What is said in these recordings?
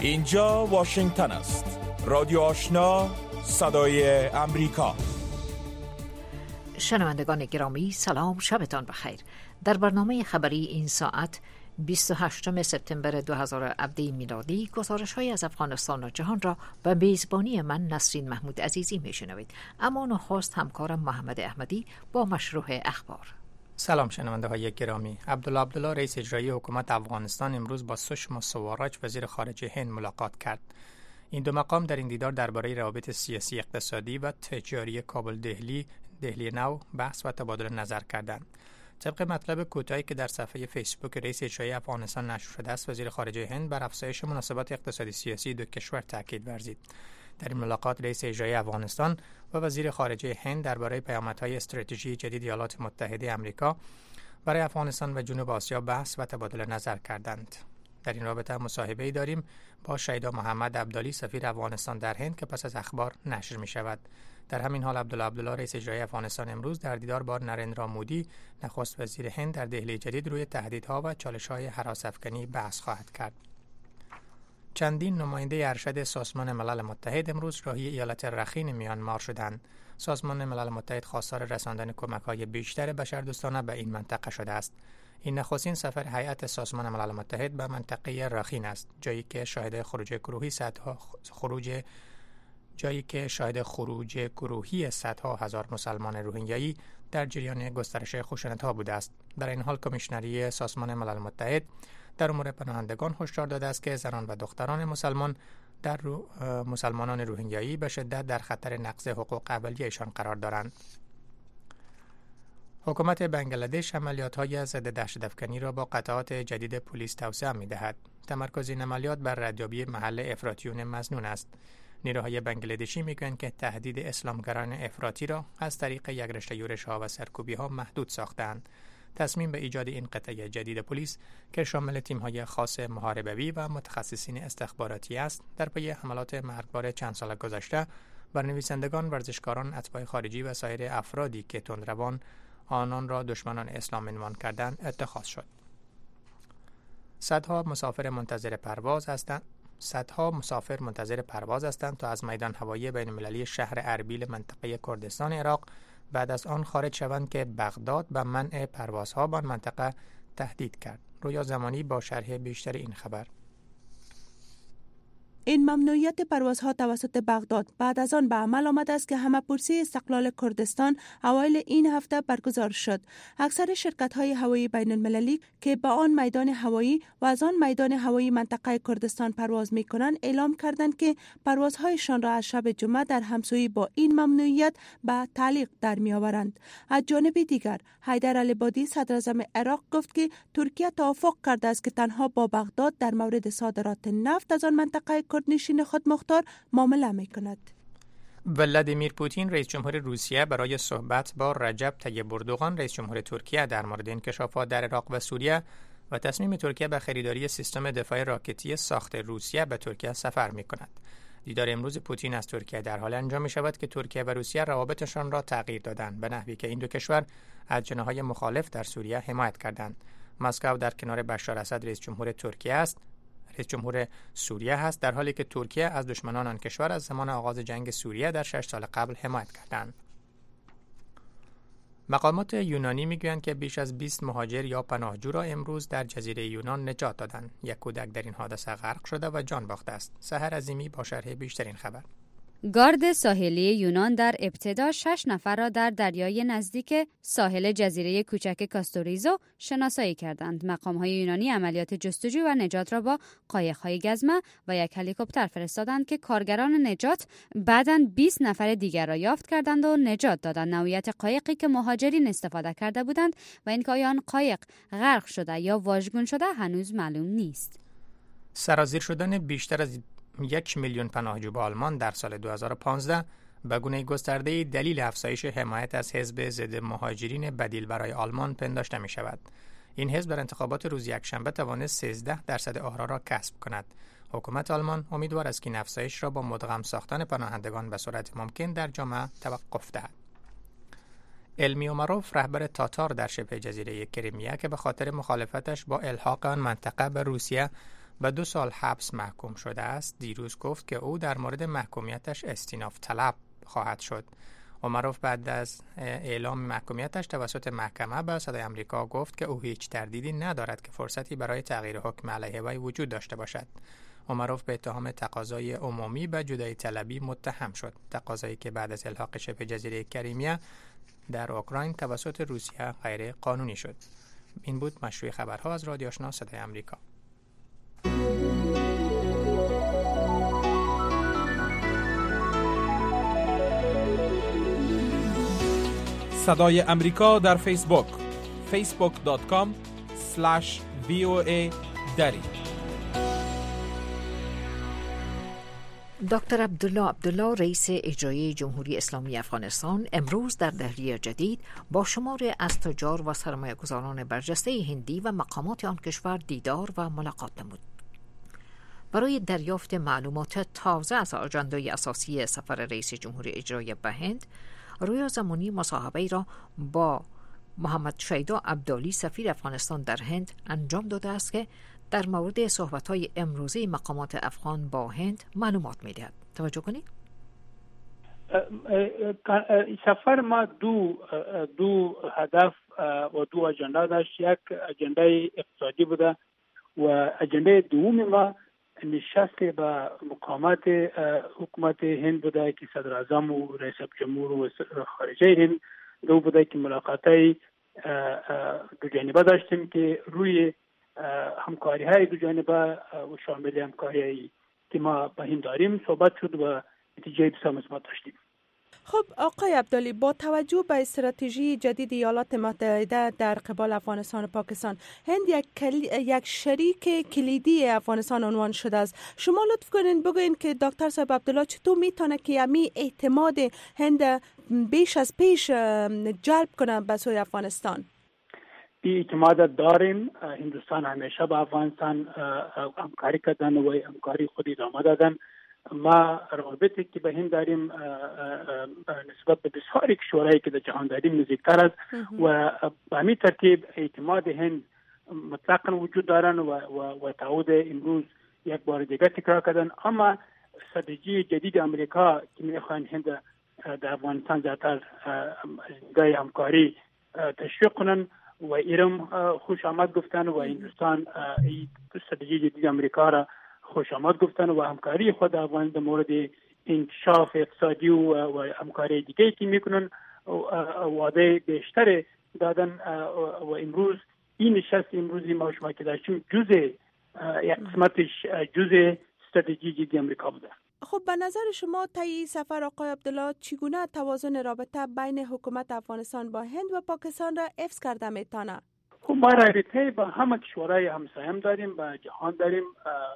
اینجا واشنگتن است. رادیو آشنا، صدای امریکا. شنوندگان گرامی، سلام، شبتان بخیر. در برنامه خبری این ساعت 28 سپتامبر 2017 میلادی گزارش‌های از افغانستان و جهان را به میزبانی من نسرین محمود عزیزی میشنوید. اما نخست همکارم محمد احمدی با مشروع اخبار. سلام شنونده های گرامی. عبدالله رئیس اجرایی حکومت افغانستان امروز با سشما سواراچ وزیر خارجه هند ملاقات کرد. این دو مقام در این دیدار درباره روابط سیاسی، اقتصادی و تجاری کابل دهلی نو بحث و تبادل نظر کردند. طبق مطلب کوتاهی که در صفحه فیسبوک رئیس اجرایی افغانستان نشر شده است، وزیر خارجه هند بر افزایش مناسبات اقتصادی سیاسی دو کشور تاکید ورزید. در این ملاقات رئیس اجرایی افغانستان و وزیر خارجه هند درباره پیامدهای استراتژی جدید ایالات متحده آمریکا برای افغانستان و جنوب آسیا بحث و تبادل نظر کردند. در این رابطه مصاحبه‌ای داریم با شیدا محمد عبدالی، سفیر افغانستان در هند که پس از اخبار نشر می شود. در همین حال عبدالله رئیس اجرایی افغانستان امروز در دیدار با نرندرا مودی نخست وزیر هند در دهلی جدید روی تهدیدها و چالش‌های هراس‌افکنی بحث خواهد کرد. چندین نماینده ارشد سازمان ملل متحد امروز راهی ایالت رخین میانمار شدند. سازمان ملل متحد خواستار رساندن کمک‌های بیشتر بشردوستانه به این منطقه شده است. این نخستین سفر هیئت سازمان ملل متحد به منطقه رخین است، جایی که شاهد خروج گروهی صدها هزار مسلمان روهینگایی در جریان گسترش خشونت‌ها بوده است. در این حال کمیشنری سازمان ملل متحد در امور پناهندگان هشدار داده است که زنان و دختران مسلمانان روهینگایی به شدت در خطر نقض حقوق اولیه‌شان قرار دارند. حکومت بنگلادش عملیات‌های ضد دهشت‌افکنی را با قطعات جدید پلیس توسعه می‌دهد. تمرکز این عملیات بر ردیابی محل افراطیون مظنون است. نیروهای بنگلادشی میگویند که تهدید اسلامگرایان افراطی را از طریق یک رشته یورش‌ها و سرکوبی‌ها محدود ساختند. تصمیم به ایجاد این قطعه جدید پلیس که شامل تیم‌های خاص محاربه‌ای و متخصصین استخباراتی است، در پی حملات مرگبار چند سال گذشته بر نویسندگان، ورزشکاران، اتباع خارجی و سایر افرادی که تندروان آنان را دشمنان اسلام عنوان کردند اتخاذ شد. صدها مسافر منتظر پرواز هستند تا از میدان هوایی بین‌المللی شهر اربیل منطقه کردستان عراق بعد از آن خارج شوند که بغداد به منع پروازها به منطقه تهدید کرد. رویا زمانی با شرح بیشتر این خبر. این ممنوعیت پروازها توسط بغداد بعد از آن به عمل آمده است که همه‌پرسی استقلال کردستان اوایل این هفته برگزار شد. اکثر شرکت‌های هوایی بین‌المللی که به آن میدان هوایی و از آن میدان هوایی منطقه کردستان پرواز می‌کنند اعلام کردند که پروازهایشان را از شب جمعه در همسویی با این ممنوعیت به تعلیق در می‌آورند. از جانب دیگر حیدر العبادی صدراعظم عراق گفت که ترکیه توافق کرده است که تنها با بغداد در مورد صادرات نفت از آن منطقه کردنشین خود مختار معامله می‌کند. ولادیمیر پوتین رئیس جمهور روسیه برای صحبت با رجب طیب اردوغان رئیس جمهور ترکیه در مورد انکشافات در عراق و سوریه و تصمیم ترکیه به خریداری سیستم دفاع راکتی ساخت روسیه به ترکیه سفر می‌کند. دیدار امروز پوتین از ترکیه در حال انجام می‌شود که ترکیه و روسیه روابطشان را تغییر دادند به نحوی که این دو کشور از جناح‌های مخالف در سوریه حمایت کردند. مسکو در کنار بشار اسد رئیس جمهور سوریه است، در حالی که ترکیه از دشمنان آن کشور از زمان آغاز جنگ سوریه در 6 سال قبل حمایت کردند. مقامات یونانی میگویند که بیش از 20 مهاجر یا پناهجو را امروز در جزیره یونان نجات دادند. یک کودک در این حادثه غرق شده و جان باخته است. سحر عظیمی با شرح بیشتر این خبر. گارد ساحلی یونان در ابتدا 6 نفر را در دریای نزدیک ساحل جزیره کوچک کاستوریزو شناسایی کردند. مقام‌های یونانی عملیات جستجو و نجات را با قایق‌های گزمه و یک هلیکوپتر فرستادند که کارگران نجات بعداً 20 نفر دیگر را یافت کردند و نجات دادند. نوعیت قایقی که مهاجرین استفاده کرده بودند و اینکه آیا آن قایق غرق شده یا واژگون شده هنوز معلوم نیست. سرازیر شدن بیشتر از 1 میلیون پناهجو به آلمان در سال 2015 به گونه گسترده دلیل افزایش حمایت از حزب ضد مهاجرین بدیل برای آلمان پنداشته می شود. این حزب در انتخابات روز یکشنبه توانست 13% آرا را کسب کند. حکومت آلمان امیدوار است که این افزایش را با مدغم ساختن پناهندگان به صورت ممکن در جامعه توقف دهد. علمی اومروف رهبر تاتار در شبه جزیره کریمیا که به خاطر مخالفتش با الحاق آن منطقه به روسیه به 2 سال حبس محکوم شده است، دیروز گفت که او در مورد محکومیتش استیناف طلب خواهد شد. اومروف بعد از اعلام محکومیتش توسط محکمه به صدای آمریکا گفت که او هیچ تردیدی ندارد که فرصتی برای تغییر حکم علیه وی وجود داشته باشد. اومروف به اتهام تقاضای عمومی به جدایی طلبی متهم شد، تقاضایی که بعد از الحاق شبه جزیره کریمیا در اوکراین توسط روسیه غیر قانونی شد. این بود مشروع خبرها از رادیو آشنا صدای آمریکا. صدای امریکا در فیسبوک facebook.com/VOA دری. دکتر عبدالله رئیس اجرایی جمهوری اسلامی افغانستان امروز در دهلی جدید با شماری از تجار و سرمایه‌گذاران برجسته هندی و مقامات آن کشور دیدار و ملاقات نمود. برای دریافت معلومات تازه از آژاندای اساسی سفر رئیس جمهوری اجرایی به هند، رویا زمانی مصاحبه‌ای را با محمد شیدا عبدالی سفیر افغانستان در هند انجام داده است که در مورد صحبت‌های امروزی مقامات افغان با هند معلومات می‌دهد. توجه کنید. سفر ما دو هدف و دو اجنده داشت. یک اجنده اقتصادی بوده و اجنده دوم ما نشست با مقامات حکومت هند بوده که صدر اعظم و رئیس جمهور و خارجه هند دو بوده که ملاقاتای دو جانبه داشتیم که روی همکاری های دو جانبه و شامل همکاری هایی که ما با هند داریم صحبت شد و نتیجه بسیار مثبت داشتیم. خب آقای عبدالی، با توجه به استراتژی جدید ایالات متحده در قبال افغانستان و پاکستان، هند یک شریک کلیدی افغانستان عنوان شده است. شما لطف کنین بگوین که دکتر صاحب عبدالله چطور میتونه که امی اعتماد هند بیش از پیش جلب کنه به سوی افغانستان؟ اعتماد داریم. هندوستان همیشه با افغانستان همکاری کردن و همکاری خود ادامه دادن. ما روابطی که به هند داریم نسبت به بسیاری کشورهایی که در جهان داریم نزدیکتر است و به همین ترتیب اعتماد هند مطلقاً وجود دارن و تعهد امروز یک بار دیگر تکرار کردن. اما استراتژی جدید امریکا که میخوان هند در افغانستان زیادتر جای همکاری تشویق کنن و ایران خوش آمد گفتن و هندوستان استراتژی جدید امریکا را خوش آمد گفتن و همکاری خود افغان در مورد انکشاف اقتصادی و همکاری دیگه که میکنن وعده بیشتر دادن و امروز این نشست امروزی ما شما که داشتیم جزء یک قسمتش جزء استراتژی جدید امریکا بوده. خب به نظر شما طی سفر آقای عبدالله چگونه توازن رابطه بین حکومت افغانستان با هند و پاکستان را حفظ کرده میتونه؟ خب ما رابطه با همه کشورهای همسایه داریم، با جهان داریم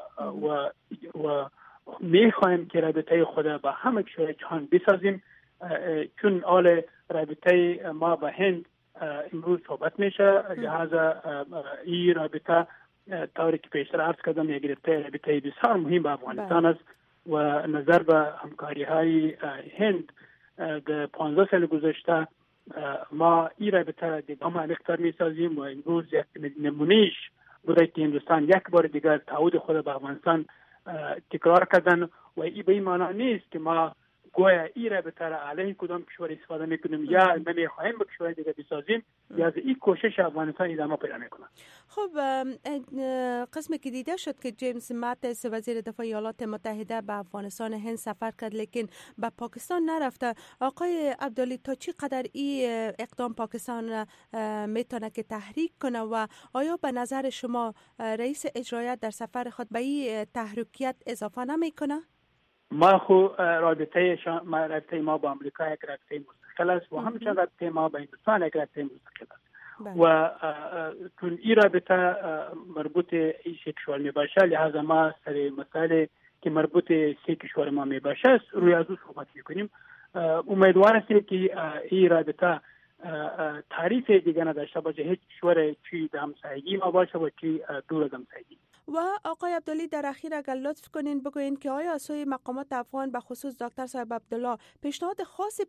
و میخوایم که رابطه خود با همه کشورهای جهان بسازیم، چون آل رابطه ما با هند امروز صحبت میشه. لحاظا این رابطه طوری که پیشتر عرض کردم یک رابطه بسیار مهم با افغانستان است و نظر به همکاری های هند در 15 سال گذشته ما این رابطه را دیگه هم عمیق‌تر می‌سازیم و امروز یک نمونهش بوده که هندوستان یک بار دیگر تعهد خود به افغانستان تکرار کردن و این به این معنا نیست که ما گویا این رابطه را علیه کدام کشور استفاده میکنیم یا نمیخواهیم به کشور دیگه بسازیم یا از این کوشش افغانستان ادامه پیدا میکنه. خب قسمی که دیده شد که جیمز ماتیس وزیر دفاع ایالات متحده به افغانستان هند سفر کرد لیکن به پاکستان نرفته. آقای عبدالی تا چی قدر این اقدام پاکستان میتونه که تحریک کنه و آیا به نظر شما رئیس اجرایی در سفر خود به این تحریکیت اضافه نمیکنه؟ ما رابطه ما با امریکا یک رابطه مستقل است و همچنین رابطه ما با هندوستان یک رابطه مستقل است و چون این رابطه مربوط این سه کشور می باشه لحاظا ما سر مسائل که مربوط سه کشور ما می باشه روی از او صحبت میکنیم. امیدوار هستیم که این رابطه تعریف دیگه نداشته باشه، هیچ کشور چی در همسایگی ما باشه و چی دور از همسایگی. و آقای عبدالله در اخیر اگر لطف کنین بگوین که آیا از سوی مقامات افغان به خصوص دکتر صاحب عبدالله پیشنهاد خاص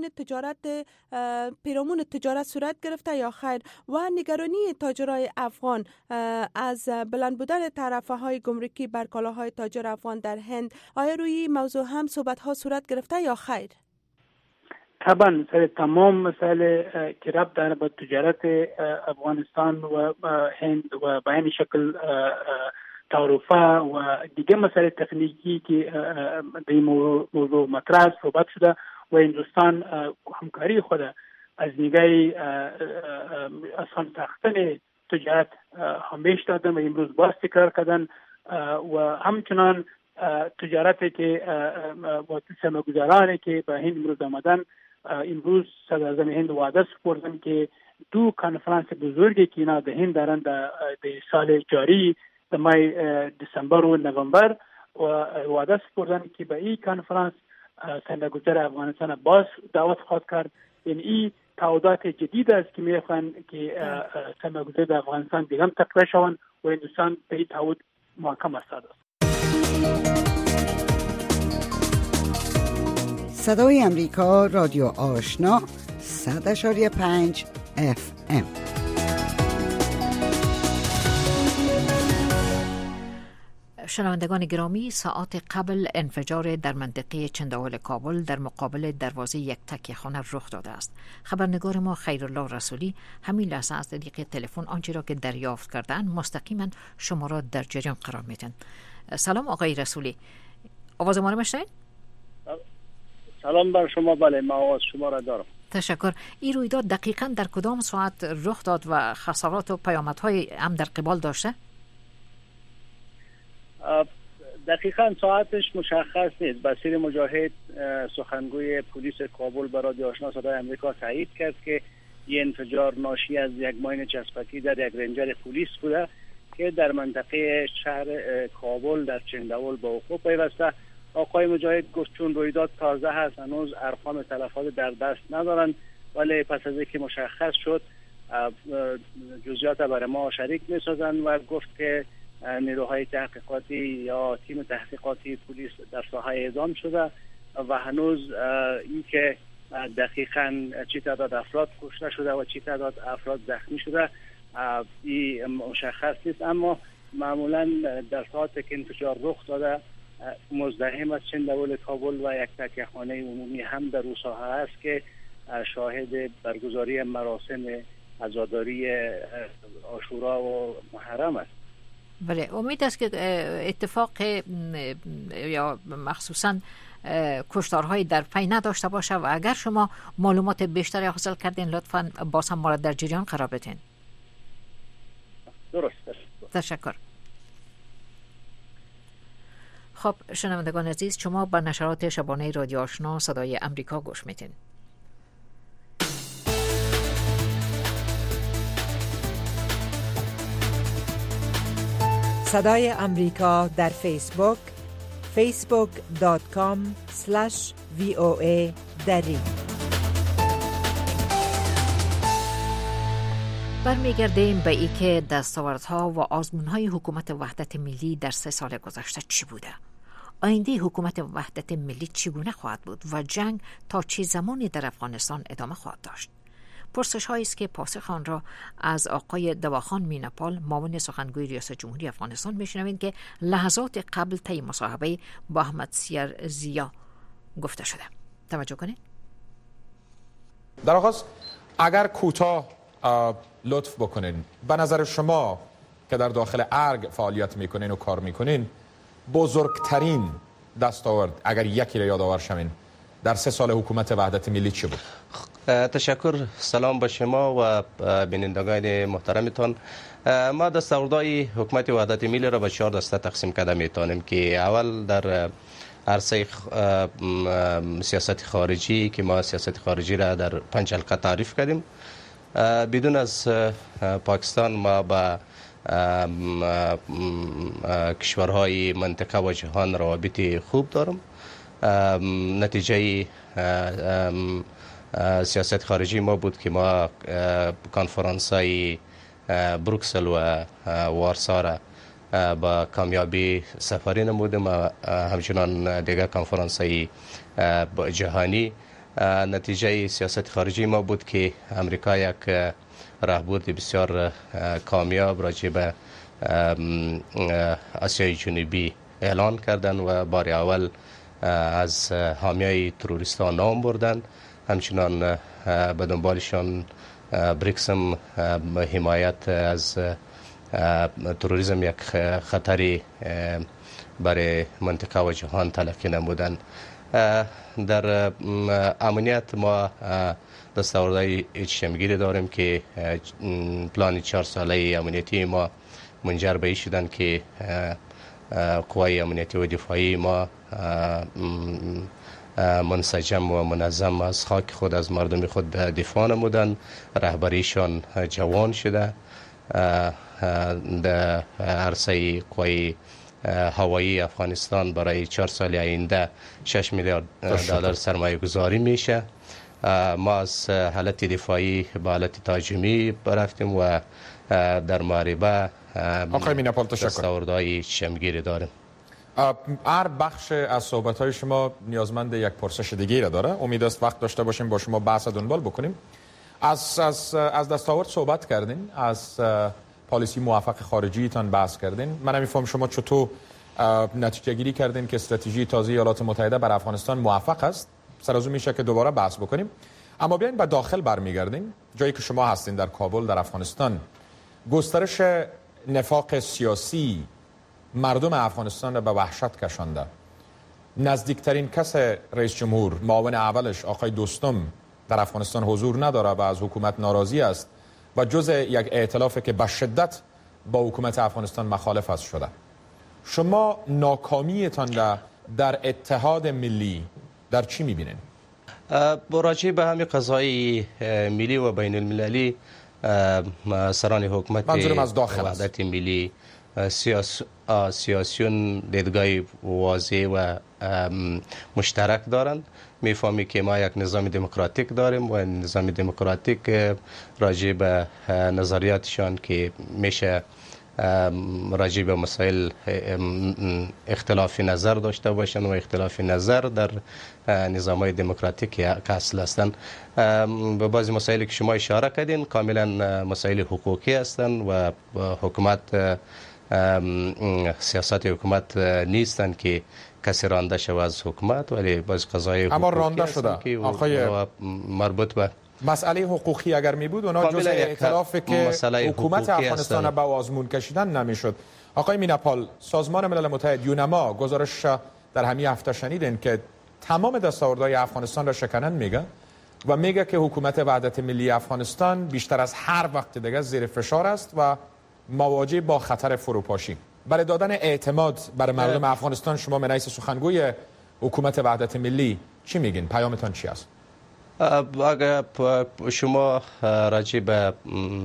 پیرامون تجارت صورت گرفته یا خیر و نگرانی تاجرای افغان از بلند بودن تعرفه های گمرکی بر کالاهای تاجر افغان در هند، آیا روی موضوع هم صحبت ها صورت گرفته یا خیر؟ طبعا سر تمام مسائل که ربط داره به تجارت افغانستان و هند و به این شکل تعرفه و دیگه مسائل تکنیکی که در موضوع مطرح صحبت شده و هندوستان همکاری خود از نگاه آسان ساختن تجارت همیشه دادن و امروز باز تکرار کردن و همچنان تجارتی که با سرمایه‌گذارانی که به هند امروز آمدن، امروز صدر اعظم هند وعده سپردن که 2 کنفرانس بزرگی که اینا در هند دارن در سال جاری در ماه دسامبر و نوامبر و وعده سپردن که به این کنفرانس سرمایه‌گذار افغانستان باز دعوت خواهد کرد. این تعهدات جدید است که میخوان که سرمایه‌گذار در افغانستان دیگه هم تقویت شوند و هندوستان به این تعهد محکم است. صدای امریکا رادیو آشنا 100.5 FM. شنوندگان گرامی، ساعات قبل انفجار در منطقه چنداول کابل در مقابل دروازه یک تکیه خانه رخ داده است. خبرنگار ما خیرالله رسولی همین لحظه از طریق تلفن آنچه را که دریافت کردن مستقیما شما را در جریان قرار میدن. سلام آقای رسولی، آواز ما را میشنوید؟ سلام بر شما. بله، ما آواز شما را دارم. تشکر. این رویداد دقیقاً در کدام ساعت رخ داد و خسارات و پیامدهای هم در قبال داشته؟ دقیقاً ساعتش مشخص نیست. بصیر مجاهد سخنگوی پلیس کابل به رادیو آشنا صدای امریکا تایید کرد که این انفجار ناشی از یک ماین چسبکی در یک رنجر پلیس بوده که در منطقه شهر کابل در چنداول به وقوع پیوسته. آقای مجاهد گفت چون رویداد تازه هست هنوز ارقام تلفات در دست ندارن، ولی پس از اینکه مشخص شد جزئیات برای ما شریک می‌سازن و گفت که نیروهای تحقیقاتی یا تیم تحقیقاتی پلیس در ساحه اعزام شده و هنوز اینکه دقیقاً چی تعداد افراد کشته شده و چی تعداد افراد زخمی شده این مشخص نیست. اما معمولاً در ساعتی که انفجار رخ داده مزدحم از چنداول کابل و یک تکیه خانه عمومی هم در اون ساحه است که شاهد برگزاری مراسم عزاداری عاشورا و محرم است. بله، امید است که اتفاق یا مخصوصا کشتارهای در پی نداشته باشه و اگر شما معلومات بیشتری حاصل کردین لطفاً باز هم ما را در جریان قرار بدین. درست. تشکر. خب شنوندگان عزیز، شما به نشرات شبانه رادیو آشنا صدای امریکا گوش میدین. صدای امریکا در فیسبوک facebook.com/VOA دری. برمیگردیم به ای که دستاوردها و آزمونهای حکومت وحدت ملی در 3 سال گذشته چی بوده؟ آینده حکومت وحدت ملی چگونه خواهد بود و جنگ تا چه زمانی در افغانستان ادامه خواهد داشت؟ پرسش هایی است که پاسخ آن را از آقای دواخان میناپال، معاون سخنگوی ریاست جمهوری افغانستان میشنوید که لحظات قبل طی مصاحبه با احمد سیر زیا گفته شده. توجه کنید. در آغاز اگر کوتاه لطف بکنین، به نظر شما که در داخل ارگ فعالیت میکنین و کار میکنین، بزرگترین دستاورد اگر یکی را یادآور شوین در 3 سال حکومت وحدت ملی چی بود؟ تشکر. سلام به شما و بینندگان محترمتان. ما دستاوردهای حکومت وحدت ملی را به 4 دسته تقسیم کرده میتونیم که اول در عرصه سیاست خارجی که ما سیاست خارجی را در 5 حلقه تعریف کردیم. بدون از پاکستان ما با کشورهای منطقه و جهان روابط خوب دارم. نتیجه سیاست خارجی ما بود که ما کنفرانس های بروکسل و وارسا را با کامیابی سفری نمودیم و همچنان دیگر کنفرانس‌های جهانی. نتیجه سیاست خارجی ما بود که امریکا یک راهبرد بسیار کامیاب راجع به آسیای جنوبی اعلان کردن و بار اول از حامیای تروریستان نام بردن. همچنان به دنبالشان بریکس هم حمایت از تروریسم یک خطری برای منطقه و جهان تلقی نمودن. در امنیت ما دستاوردهای چشمگیری داریم که پلان 4 ساله امنیتی ما منجر به این شدن که قوای امنیتی و دفاعی ما منسجم و منظم از خاک خود از مردم خود دفاع نمودن. رهبریشان جوان شده. در عرصه قوای هوایی افغانستان برای 4 سال آینده 6 میلیارد دلار سرمایه گذاری میشه. ما از حالت دفاعی به حالت تهاجمی رفتیم و در محاربه آقای میناپال دستاوردهای چشمگیری داریم. هر بخش از صحبت‌های شما نیازمند یک پرسش دیگه را داره. امید است وقت داشته باشیم با شما بحث دنبال بکنیم. از دستاورد صحبت کردین، از پالیسی موفق خارجیتان بحث کردین. من نمی‌فهم شما چطور نتیجه گیری کردین که استراتژی تازه ایالات متحده بر افغانستان موفق است. سر از اون میشه که دوباره بحث بکنیم. اما بیاین به داخل برمیگردیم. جایی که شما هستین در کابل در افغانستان، گسترش نفاق سیاسی مردم افغانستان را به وحشت کشانده. نزدیکترین کس رئیس جمهور، معاون اولش آقای دوستم در افغانستان حضور نداره و از حکومت ناراضی است و جزء یک ائتلافی که به شدت با حکومت افغانستان مخالف است شده. شما ناکامیتان در اتحاد ملی در چی می‌بینید؟ راجع به همین قضای ملی و بین المللی سران حکومت منظورم از داخل وحدت ملی سیاسیون دیدگاه واضح و مشترک دارند. میفهمی که ما یک نظام دموکراتیک داریم و نظام دموکراتیک راجع به نظریاتشان که میشه راجع به مسائل اختلاف نظر داشته باشند و اختلاف نظر در نظام‌های دموکراتیک که اصل هستند. به بعضی مسائلی که شما اشاره کردین کاملا مسائل حقوقی هستند و حکومت سیاست حکومت نیستند که کسی رانده شود از حکومت، ولی باز قضای اما رانده شده آقای مربوط به مسئله حقوقی اگر می بود اونا جزء ائتلافی که حکومت افغانستان به آزمون کشیدن نمیشد. آقای میناپال، سازمان ملل متحد یونما گزارش در همین هفته شنیدین که تمام دستاوردهای افغانستان را شکنن میگه و میگه که حکومت وحدت ملی افغانستان بیشتر از هر وقت دیگه زیر فشار است و مواجه با خطر فروپاشی. برای دادن اعتماد بر مردم افغانستان شما من حیث سخنگوی حکومت وحدت ملی چی میگین؟ پیامتان چی است؟ اگر شما راجع به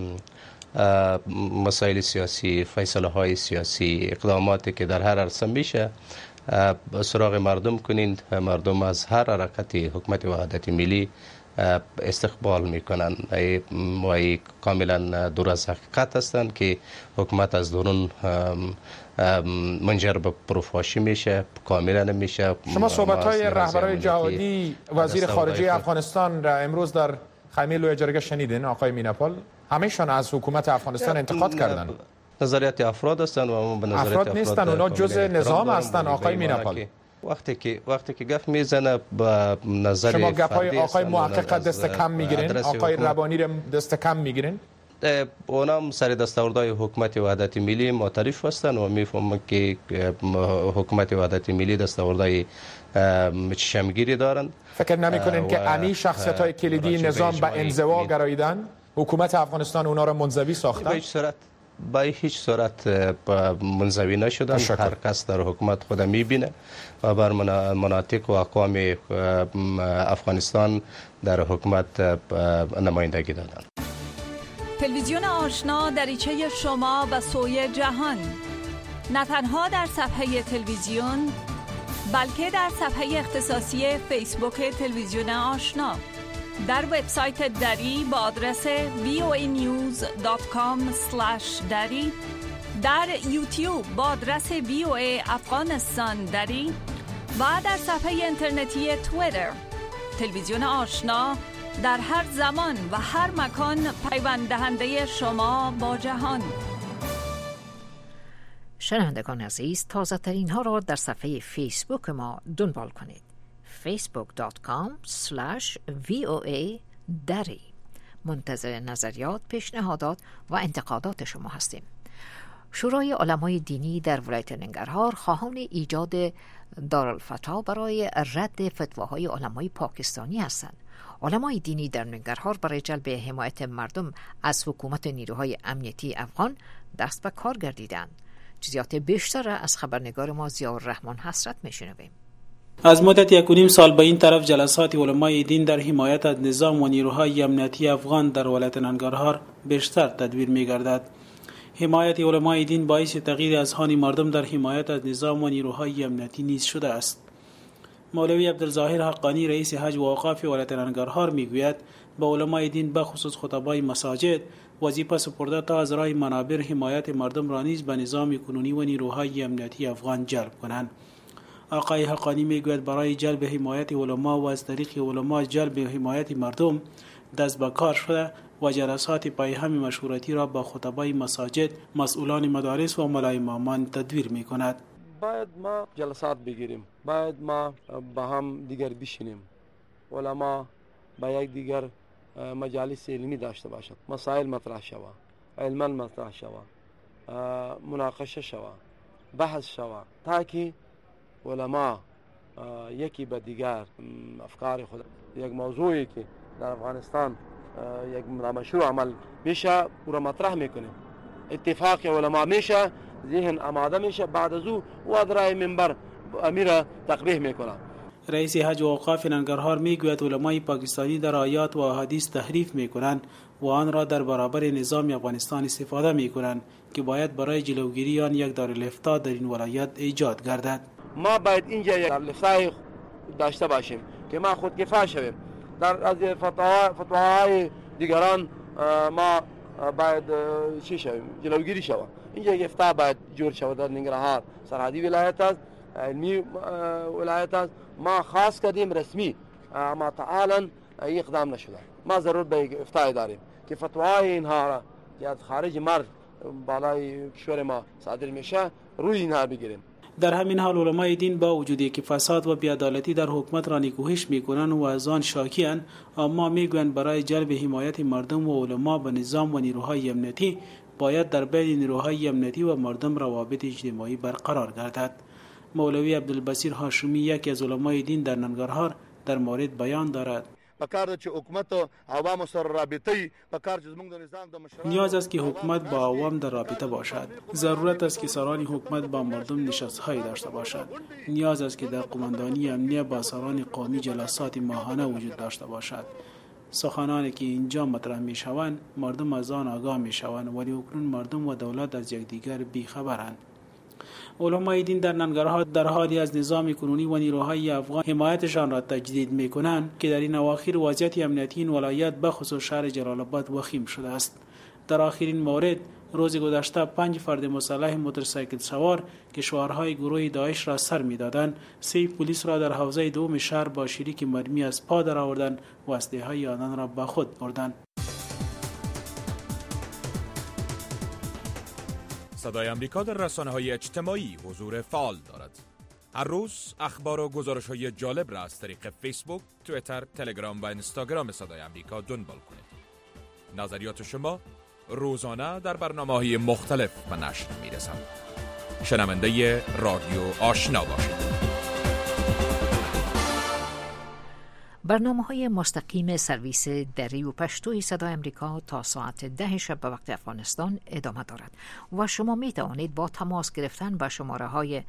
مسائل سیاسی، فیصله های سیاسی، اقداماتی که در هر عرصه میشه سراغ مردم کنین، مردم از هر حرکت حکومت وحدت ملی استقبال میکنن و کاملا دور از حقیقت هستند که حکومت از درون منجر به پروفاشی میشه، کاملا نمیشه. شما صحبت های رهبرای جهادی وزیر خارجه افغانستان را امروز در خیمه لوی جرگه شنیدین آقای میناپال؟ همه‌شان از حکومت افغانستان انتقاد کردن. نظریات افراد هستند و به نظریات افراد نیستن، اونا جزء نظام هستند آقای میناپال. وقتی که گفت میزنه با نظر شما گپای آقای محقق دست کم میگیرین، آقای ربانی رو دست کم میگیرین. اونم سر دستاوردهای حکومت وحدت ملی معترف هستند و میفهمم که حکومت وحدت ملی دستاوردهای چشمگیری دارند. فکر نمیکنین که امی شخصیت‌های کلیدی نظام به انزوا گراییدن؟ حکومت افغانستان اونا رو منزوی ساختن؟ به هیچ صورت منزوی نشدن. هر کس در حکومت خود میبینه و بر مناطق و اقوام افغانستان در حکومت نمایندگی دادن. تلویزیون آشنا دریچه شما به سوی جهان، نه تنها در صفحه تلویزیون بلکه در صفحه اختصاصی فیسبوک تلویزیون آشنا، در وبسایت دری با آدرس voanews.com/dari، در یوتیوب با آدرس VOA افغانستان دری و در صفحه اینترنتی توییتر. تلویزیون آشنا در هر زمان و هر مکان پیوند دهنده شما با جهان. شنوندگان عزیز، تازه ترین ها را در صفحه فیسبوک ما دنبال کنید. facebook.com/VOA دری. منتظر نظریات، پیشنهادات و انتقادات شما هستیم. شورای علمای دینی در ولایت ننگرهار خواهان ایجاد دارالفتوا برای رد فتواهای علمای پاکستانی هستند. علمای دینی در ننگرهار برای جلب حمایت مردم از حکومت نیروهای امنیتی افغان دست به کار گردیدند. جزئیات بیشتر از خبرنگار ما ضیاءالرحمن حسرت میشنویم. از مدت 1.5 سال به این طرف جلسات علمای دین در حمایت از نظام و نیروهای امنیتی افغان در ولایت ننگرهار بیشتر تدویر می‌گردد. حمایت علمای دین باعث تغییر اذهان مردم در حمایت از نظام و نیروهای امنیتی نیز شده است. مولوی عبدالظاهر حقانی رئیس حج و اوقاف ولایت ننگرهار میگوید به علمای دین به خصوص خطبای مساجد وظیفه سپرده تا از راه منابر حمایت مردم را نیز به نظام کنونی و نیروهای امنیتی افغان جلب کنند. آقای حقانی میگوید برای جلب حمایت علما و از طریق علما جلب حمایت مردم دست به کار شده و جلسات پیهم مشورتی را با خطبای مساجد، مسئولان مدارس و ملای امامان تدویر میکند. باید ما جلسات بگیریم، باید ما با هم دیگر بشینیم، علما با یک دیگر مجالس علمی داشته باشد، مسائل مطرح شود، علما مطرح شود، مناقشه شود، بحث شود، تاکه علما یکی به دیگر افکار خود، یک موضوعی که در افغانستان یک مشروع عمل میشه او را مطرح میکنیم، اتفاق علما میشه، ذهن آماده میشه، بعد از او و درای منبر امیر تقریح میکنه. رئیس حج و اوقاف ننگرهار میگوید علمای پاکستانی در آیات و احادیث تحریف میکنند و آن را در برابر نظام افغانستان استفاده میکنند که باید برای جلوگیری آن یک دارالافتاء در این ولایت ایجاد گردد. ما باید اینجا یک دارالافتاء داشته باشیم که ما خود کفایه شویم. در از فتواهای دیگران ما باید چی شویم، جلوگیری شود. اینجا یک افتاء باید جور شود. در ننگرهار سرحدی ولایت است، علمی ولایت است، ما خاص کردیم رسمی اما تعالی اقدام نشده. ما ضرور به افتاء داریم که فتواهای اینها را که از خارج مرز بالای کشور ما صادر میشه روی اینها بگیریم. در همین حال علمای دین با وجودی که فساد و بی‌عدالتی در حکومت را نکوهش میکنند و از آن شاکی‌اند، اما میگویند برای جلب حمایت مردم و علما به نظام و نیروهای امنیتی باید در بین نیروهای امنیتی و مردم روابط اجتماعی برقرار گردد. مولوی عبدالبصیر هاشمی یکی از علمای دین در ننگرهار در مورد بیان دارد. نیاز است که حکومت با عوام در رابطه باشد. ضرورت است که سران حکومت با مردم نشست‌هایی داشته باشد. نیاز است که در قماندانی امنیه با سران قومی جلسات ماهانه وجود داشته باشد. سخنانی که اینجا مطرح میشوند مردم از آن آگاه میشوند، ولی اکنون مردم و دولت از یکدیگر بیخبرند. علمای دین در ننگرهار در حالی از نظام کنونی و نیروهای افغان حمایتشان را تجدید میکنند که در این اواخر وضعیت امنیتی این ولایت به خصوص شهر جلال آباد وخیم شده است. در آخرین مورد روز گذشته 5 فرد مسلح موتورسیکل سوار که شعارهای گروه داعش را سر میدادند 3 پلیس را در حوزه دوم شهر با شلیک مرمی از پا درآوردند و اسلحه‌های آنان را با خود بردند. صدای امریکا در رسانه‌های اجتماعی حضور فعال دارد. هر روز اخبار و گزارش‌های جالب را از طریق فیسبوک، توییتر، تلگرام و اینستاگرام صدای امریکا دنبال کنید. نظریات شما روزانه در برنامه‌های مختلف به نشر می‌رسند. شنونده رادیو آشنا باشید. برنامه‌های مستقیم سرویس دری و پشتوی صدای امریکا تا ساعت 10 شب به وقت افغانستان ادامه دارد و شما می توانید با تماس گرفتن با شماره‌های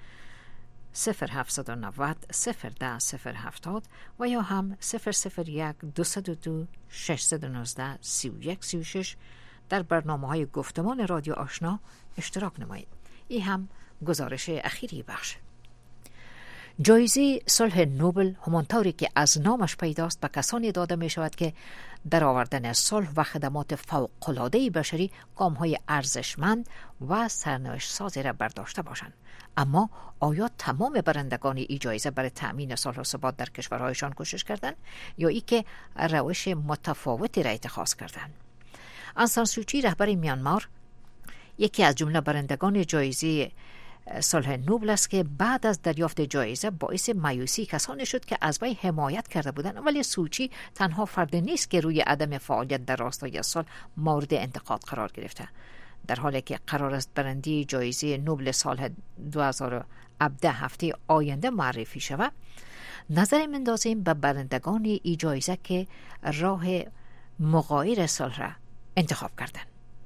0790 010 070 و یا هم 001 202 619 3136 در برنامه‌های گفتمان رادیو آشنا اشتراک نمایید. این هم گزارش اخیری بخش. جایزه صلح نوبل همانطوری که از نامش پیداست به کسانی داده می شود که در آوردن صلح و خدمات فوق‌العاده بشری گام‌های ارزشمند و سرنوشت سازی را برداشته باشند. اما آیا تمام برندگان این جایزه برای تأمین صلح و ثبات در کشورهایشان کوشش کردند یا ای که روش متفاوتی را اتخاذ کردند؟ آنگ سان سوچی رهبر میانمار یکی از جمله برندگان جایزه صلح نوبل است که بعد از دریافت جایزه باعث مایوسی کسانی شد که از وی حمایت کرده بودند. ولی سوچی تنها فرد نیست که روی عدم فعالیت در راستای صلح مورد انتقاد قرار گرفته. در حالی که قرار است برنده جایزه نوبل سال 2017 هفته آینده معرفی شود، نظر مندازیم به برندگان این جایزه که راه مغایر صلح را انتخاب کردند.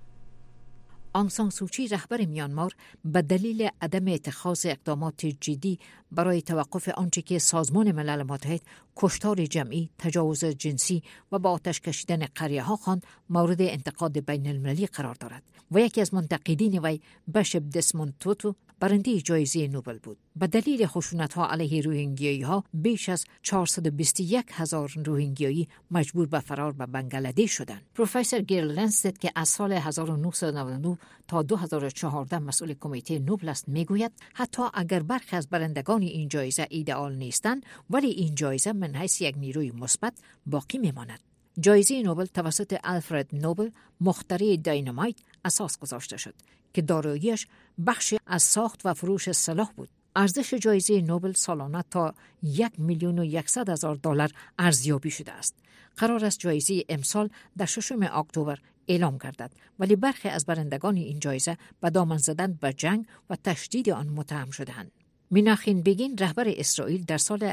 آنگ سان سوچی رهبر میانمار به دلیل عدم اتخاذ اقدامات جدی برای توقف آنچه که سازمان ملل متحد کشتار جمعی، تجاوز جنسی و با آتش کشیدن قریه‌ها خواند مورد انتقاد بین المللی قرار دارد و یکی از منتقدین وی بشپ دسموند توتو برنده جایزه نوبل بود. به دلیل خشونت‌ها علیه روهینگیایی‌ها بیش از 421,000 روهینگیایی مجبور به فرار به بنگلادش شدند. پروفسور گیل لنستد که از سال 1999 تا 2014 مسئول کمیته نوبل است میگوید حتی اگر برخی از برندگان این جایزه ایدئال نیستند، ولی این جایزه من حیث یک نیروی مثبت باقی میماند. جایزه نوبل توسط آلفرد نوبل مخترع دینامیت اساس گذاشته شد که داراییش بخشی از ساخت و فروش سلاح بود. ارزش جایزه نوبل سالانه تا $1,100,000 ارزیابی شده است. قرار است جایزه امسال در 6 اکتبر اعلام گردد، ولی برخی از برندگان این جایزه به دامن زدن به جنگ و تشدید آن متهم شده‌اند. مناخیم بگین رهبر اسرائیل در سال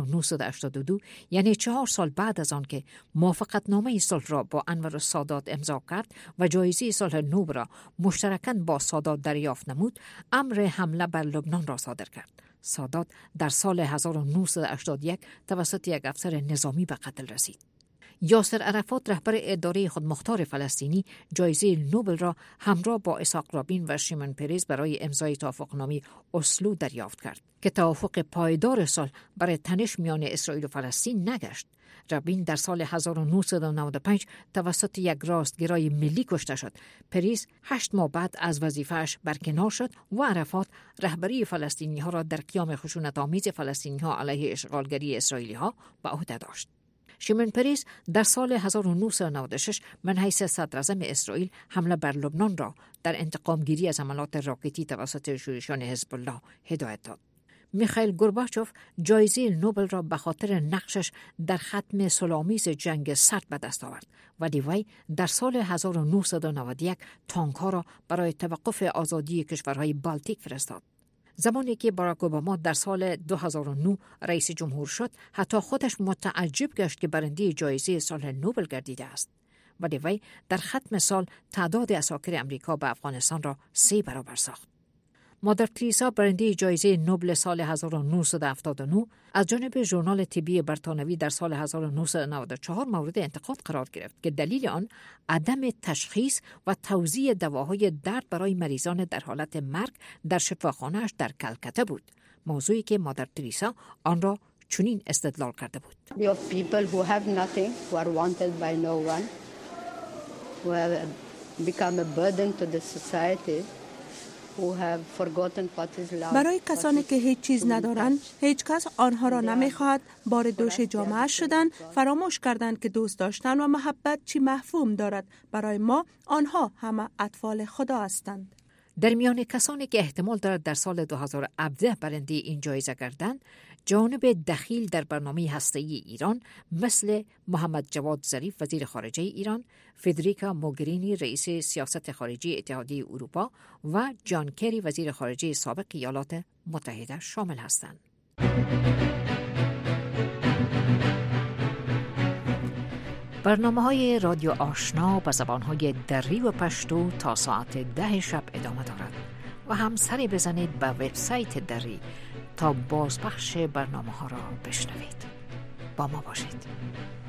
1982 یعنی 4 سال بعد از آن که موافقتنامه صلح را با انور السادات امضا کرد و جایزه صلح نوبل را مشترکاً با سادات دریافت نمود، امر حمله بر لبنان را صادر کرد. سادات در سال 1981 توسط یک افسر نظامی به قتل رسید. یاسر عرفات رهبر اداره خودمختار فلسطینی جایزه نوبل را همراه با اسحاق رابین و شیمون پریز برای امضای توافقنامه اسلو دریافت کرد که توافق پایدار صلح برای تنش میان اسرائیل و فلسطین نگشت. رابین در سال 1995 توسط یک راستگرای ملی کشته شد. پریز 8 ماه بعد از وظیفه‌اش برکنار شد و عرفات رهبری فلسطینی‌ها را در قیام خشونت‌آمیز فلسطینی‌ها علیه اشغالگری اسرائیلی‌ها به عهده داشت. شیمون پریز در سال 1996 من حیث صدراعظم اسرائیل حمله بر لبنان را در انتقام گیری از حملات راکتی توسط شورشیان حزب الله هدایت داد. میخائیل گورباچوف جایزه نوبل را به خاطر نقشش در ختم صلح‌آمیز جنگ سرد به دست آورد، ولی وی در سال 1991 تانک‌ها را برای توقف آزادی کشورهای بالتیک فرستاد. زمانی که باراک اوباما در سال 2009 رئیس جمهور شد، حتی خودش متعجب گشت که برنده جایزه صلح نوبل گردیده است. ولی وی در ختم سال تعداد عساکر امریکا به افغانستان را 3 برابر ساخت. مادر تریسا برنده جایزه نوبل سال 1979 از جانب ژورنال طبی برتانوی در سال 1994 مورد انتقاد قرار گرفت که دلیل آن عدم تشخیص و توزیع دواهای درد برای مریضان در حالت مرگ در شفاخانه‌اش در کلکته بود، موضوعی که مادر تریسا آن را چنین استدلال کرده بود. people who have nothing, who are wanted by no one, who have become a burden to the society. برای کسانی که هیچ چیز ندارند، هیچ کس آنها را نمیخواهد، بار دوش جامعه شدند، فراموش کردند که دوست داشتن و محبت چی مفهوم دارد. برای ما آنها همه اطفال خدا هستند. در میان کسانی که احتمال دارد در سال 2017 برنده این جایزه گردند، جانب دخیل در برنامه هسته‌ای ایران مثل محمد جواد ظریف وزیر خارجه ایران، فدریکا موگرینی رئیس سیاست خارجی اتحادیه اروپا و جان کری وزیر خارجه سابق ایالات متحده شامل هستند. برنامه‌های رادیو آشنا به زبان‌های دری و پشتو تا ساعت 10 شب ادامه دارد و هم سری بزنید به وبسایت دری تا بازپخش برنامه‌ها را بشنوید. با ما باشید.